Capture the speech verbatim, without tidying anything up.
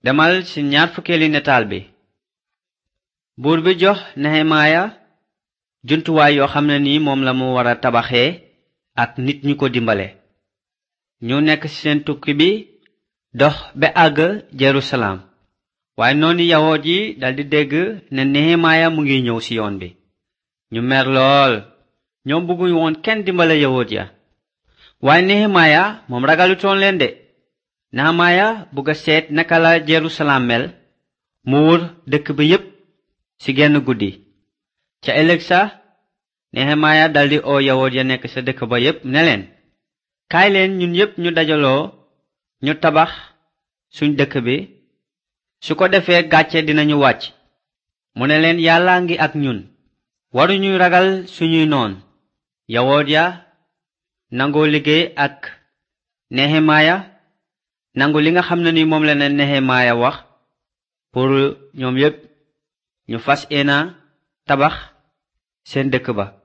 demal ci ñaar fukkeeli nataal bi. buur bi jox Nehemaaya jumtuwaay yoo xam ne ni moom la mu war a tabaxee ak nit ñi ko dimbale. ñu nekk ci seen tukki bi dox ba àgg Jerusalem. waaye noonu yahood yi daldi dégg ne Nehemaaya mu ngi ñëw ci yoon bi. ñu mer lool, ñoom bëgguñu woon kenn dimbale yahood ya. waaye Nehemaaya moom ragalutoon leen de. Nehemaaya bëgg a seet naka la Jerusalem mel, mu wër dëkk bi yépp ci genn guddi. ca ëllëg sa Nehemaaya daldi oo yahood ya nekk sa dëkk ba yépp ne leen, kaay leen ñun yépp ñu dajaloo ñu tabax suñ dëkk bi, su ko defee gàcce dinañu wàcc. mu ne leen yàlla ngi ak ñun, waruñuy ragal suñuy noon. yahood ya nangoo liggéey ak Nehemaaya, nangu li nga xam ne ni moom la ne Nehemaaya wax pour ñoom yépp ñu fas yéena tabax seen dëkk ba.